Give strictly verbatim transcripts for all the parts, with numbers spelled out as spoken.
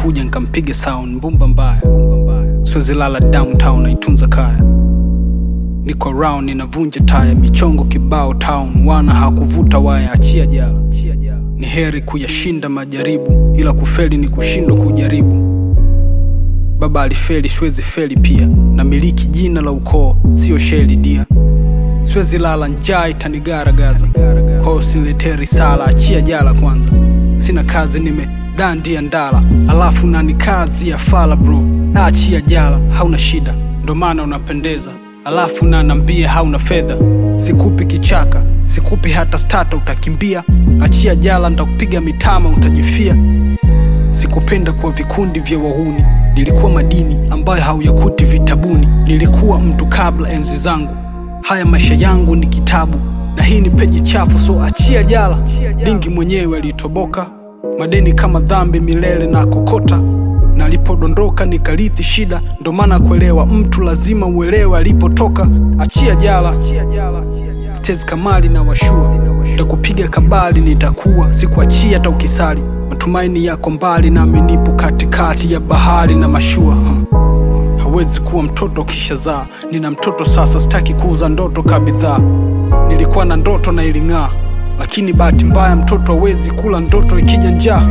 kuja nikampige sound mbumba mbaya. Siwezi lala downtown naitunza kaya. Niko round ninavunja taya, michongo kibao town, wana hakuvuta waya, achia jala. Ni heri kuyashinda majaribu, ila kufeli ni kushindwa kujaribu. Baba alifeli, siwezi feli pia, na miliki jina la ukoo, sio sheli dia. Siwezi lala njaa itanigaragaza, kwa usiniletee risala, achia jala kwanza. Sina kazi nimedandia ndala, alafu nani kazi ya fala bro, achia jala, hauna shida, ndo maana unapendeza. Alafu na nambie hauna fedha, sikupi kichaka, sikupi hata starter utakimbia. Achia jala ndakupiga mitama utajifia. Sikupenda kwa vikundi vya wahuni, nilikuwa madini ambayo hauyakuti vitabuni. Nilikuwa mtu kabla enzi zangu, haya maisha yangu ni kitabu, na hii ni peji chafu, so achia jala. Dingi mwenyewe alitoboka, madeni kama dhambi milele na kokota. Nalipodondoka nikarithi shida, ndo maana kuelewa mtu lazima uelewe alipotoka. Achia jala. Stez Kamali na washua, ndakupiga kabali nitakuwa, sikuachia hata ukisali. Matumaini yako mbali nami nipo katikati ya bahari na mashua. hmm. Hawezi kuwa mtoto kisha zaa, nina mtoto sasa, sitaki kuuza ndoto kabidhaa. Nilikuwa na ndoto na iling'aa, lakini bahati mbaya mtoto hawezi kula ndoto ikija njaa.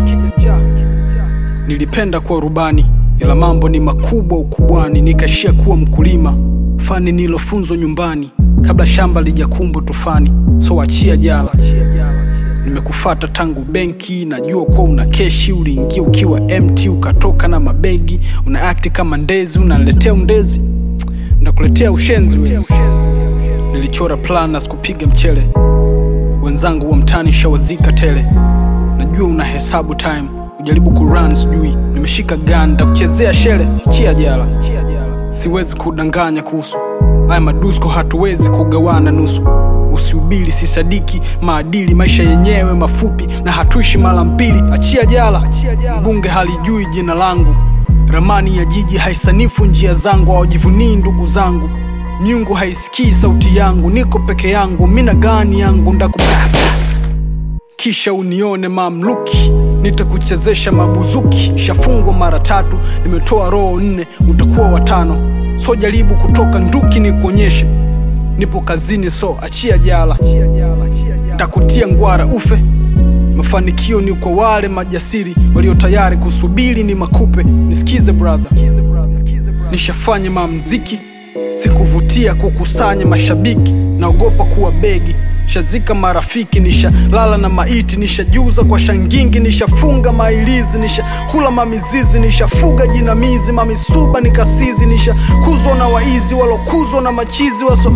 Nilipenda kuwa rubani, ila mambo ni makubwa ukubwani, nikashia kuwa mkulima, fani nilofunzwa nyumbani kabla shamba lijakumbwa tufani. So achia jala. Nimekufata tangu benki, najua kwa una keshi, uliingia ukiwa empty ukatoka na mabegi. Una act kama ndezi, unaletea undezi, ndakuletea ushenzi we. Nilichora plan na sikupiga mchele, wenzangu wa mtani shawazika tele. Najua una hesabu time, ujaribu kurun sijui, nimeshika gun ndakuchezea shele. Chia jala. Siwezi kudanganya kuhusu haya madusko, hatuwezi kugawana nusu. Usiubili si sadiki maadili, maisha yenyewe mafupi na hatuishi mara mbili. Achia jala. Mbunge halijui jina langu, ramani ya jiji haisanifu njia zangu. Hawajivunii ndugu zangu, miungu haisikii sauti yangu. Niko peke yangu, mina gani yangu ndakupapa, kisha unione mamluki, nitakuchezesha mabuzuki. Shafungwa mara tatu, nimetoa roho nne, utakuwa watano. So jaribu kutoka nduki nikuonyeshe, nipo kazini, so achia jala. Ndakutia ngwara ufe, mafanikio ni kwa wale majasiri walio tayari kusubiri ni makupe. Nisikize brother, nishafanya mamziki, sikuvutia kukusanya mashabiki. Naogopa kuwa begi, shazika marafiki, nisha lala na maiti, nishajuza kwa shangingi, nishafunga mailizi, nisha kula mamizizi, nishafuga jinamizi, mamisuba nikasizi, nisha kuzwa na waizi walokuzwa na machizi waso.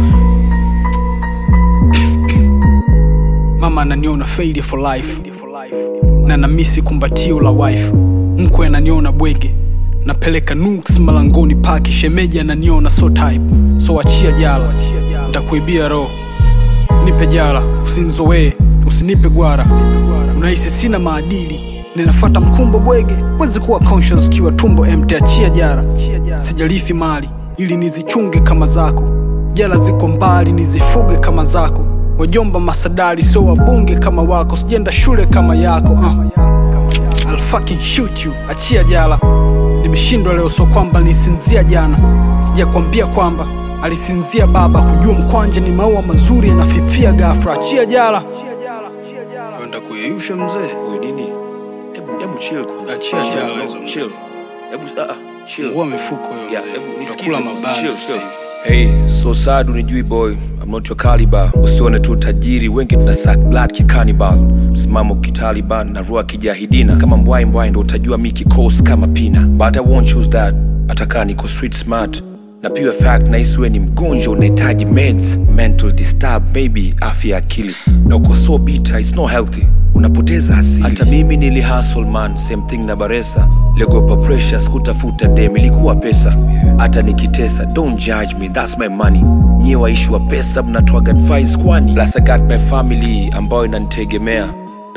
Mama ananiona failure for life, na namisi kumbatio la wife. Mkwe ananiona bwege, napeleka nukes malangoni paki. Shemeji ananiona so type, so achia jala. Ndakuibia roho, nipe jala. Usinzoe, usinipe gwara. Unahisi sina maadili, ninafuata mkumbo bwege. Wezi kuwa conscious kiwa tumbo empty, achia jara. Sijalifi mali ili nizichunge kama zako, jala ziko mbali nizifuge kama zako. Wajomba masadari so wabunge kama wako, sijenda shule kama yako. uh. I'll fucking shoot you. Achia jala. Nimeshindwa leo, so kwamba nisinzia jana. Sijakwambia kwamba alisinzia baba, kujua mkwanje ni maua mazuri yanafifia ghafla. Achia jala. Kwenda kuyeyusha mzee. Oi nini? Hebu hebu chill kwanza. Achia jala hizo chill. Hebu ah ah chill. Uwa mifuko hiyo. Yeah, hebu nisikize mabaya. Chill, chill. Hey, so sad unijui boy, I'm not your caliber. Usione tu tajiri, wengi tunasack blood kikanibal. Msimamo kitaliban na rua kijahidina. Kama mbwai mbwai ndo utajua mi kikosi kama pina. But I won't choose that, ataka niko street smart. Na pure fact na isiwe ni mgonjwa unahitaji meds. Mental disturb, maybe afya akili. Na uko so bitter, it's not healthy, unapoteza asili. Hata mimi nili hustle man, same thing na Baresa. Legopa pressures, kutafuta dem ilikuwa pesa. Hata nikitesa, don't judge me, that's my money. Nyie waishi wa pesa, mnatoa advice kwani. Plus I got my family ambayo inanitegemea.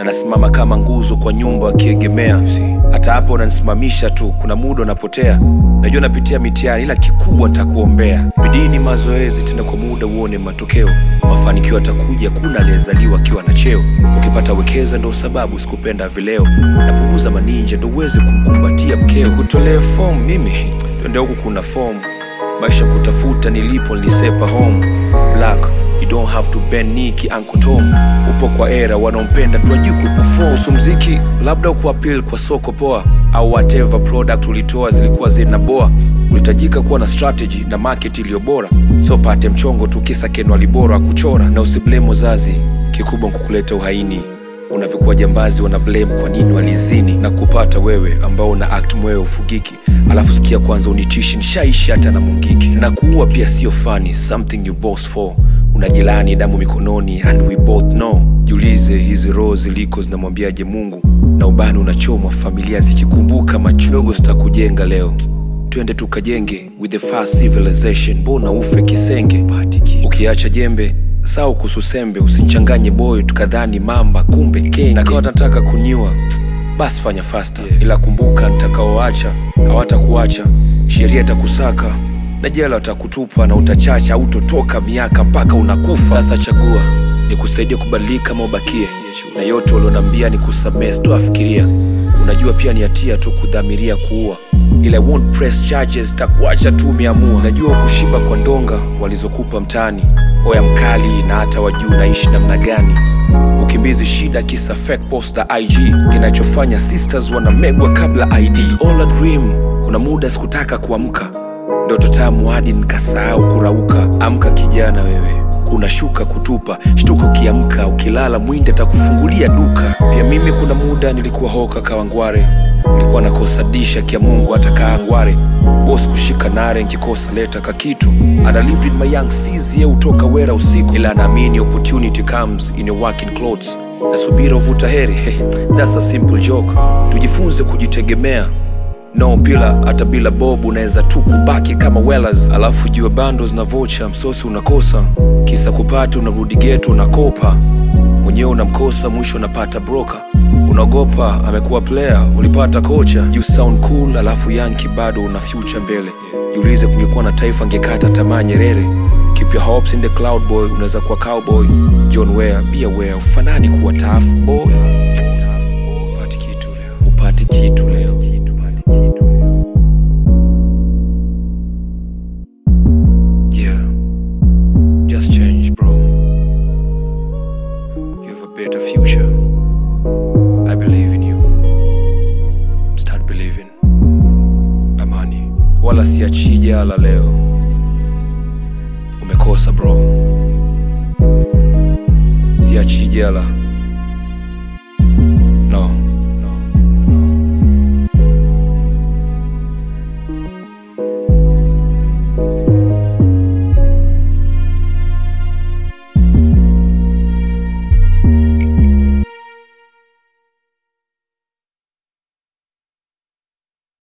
na nasimama kama nguzo kwa nyumba akiegemea. Hata hapo unanisimamisha tu, kuna muda unapotea. Najua napitia mitihani ila kikubwa nitakuombea. Bidii ni mazoezi, tena kwa muda uone matokeo. Mafanikio atakuja, kuna aliyezaliwa akiwa na cheo. Ukipata wekeza ndo sababu sikupenda vileo. Napunguza maninja ndo uweze kumkumbatia mkeo. Nikutolee form mimi, twende huku kuna form. Maisha kutafuta nilipo nilisepa home. Black, you don't have to bend knee ki Uncle Tom. Upo kwa era wanaompenda tuwajui kuperform. Usumziki labda ukuapil kwa soko poa, au whatever product ulitoa zilikuwa zinaboa. Ulitajika kuwa na strategy na market iliyo bora. So pate mchongo tu kisa Ken Walibora kuchora. Na usiblame wazazi, kikubwa kukuleta uhaini. Unavyokuwa jambazi wana blame kwa nini walizini. Na kupata wewe ambao una act mwewe ufugiki. Alafu sikia kwanza unitishi nishaishi hata na mungiki. Na kuua pia sio funny, something you boss for. Unajilani damu mikononi and we both know. Jiulize hizi roho ziliko zinamwambiaje Mungu. Na ubani unachomwa familia zikikumbuka machogo sitakujenga leo. Twende tukajenge with the fast civilization. Mbona ufe kisenge? Ukiacha jembe sao kususembe. Usinchanganye boy tukadhani mamba kumbe kenge. Na kwa nataka kunyua basi fanya faster. Ila kumbuka nitakaoacha hawatakuacha. Sheria itakusaka na jela utakutupa. Na utachacha utotoka miaka mpaka unakufa. Sasa chagua, ni kusaidia kubadilika kama ubakie. Na yote ulionambia ni kusamehe sto afikiria. Unajua pia ni hatia tu kudhamiria kuua. Ila I won't press charges, takuacha tu umeamua. Najua kushiba kwa ndonga walizokupa mtani. Oya mkali na hata wajuu naishi namna gani. Ukimbizi shida kisa fake poster I G. Kinachofanya sisters wanamegwa kabla I D. It's all a dream, kuna muda sikutaka kuamka. Ndoto tamu hadi nikasahau kurauka. Amka kijana wewe, kuna shuka kutupa. Shtuka ukiamka, ukilala mwinde atakufungulia duka. Pia mimi kuna muda nilikuwa hoka kawangware. Nilikuwa nakosa disha kia Mungu hata kaangware. Boss kushika nare nkikosa leta kakitu. And I lived with my young C's ye utoka wera usiku. Ila naamini opportunity comes in your working clothes. Nasubira uvuta heri, that's a simple joke. Tujifunze kujitegemea. No pila hata bila bobu unaweza tu kubaki kama Wellers. Alafu jua bundles na voucher msosi unakosa. Kisa kupata unarudi ghetto unakopa. Mwenyewe unamkosa mwisho unapata broker. Unagopa amekuwa player ulipata kocha. You sound cool alafu Yankee bado una future mbele. Jiulize kungekuwa na taifa ngekata tamaa Nyerere. Keep your hopes in the cloud boy, unaweza kuwa cowboy. John Ware, be aware, ufanani kuwa tough boy. Upati kitu leo, upati kitu leo. Yeah, just change bro. You have a better future. I believe in you. Start believing. Amani, wala siachi jala leo. Umekosa bro, siachi jala.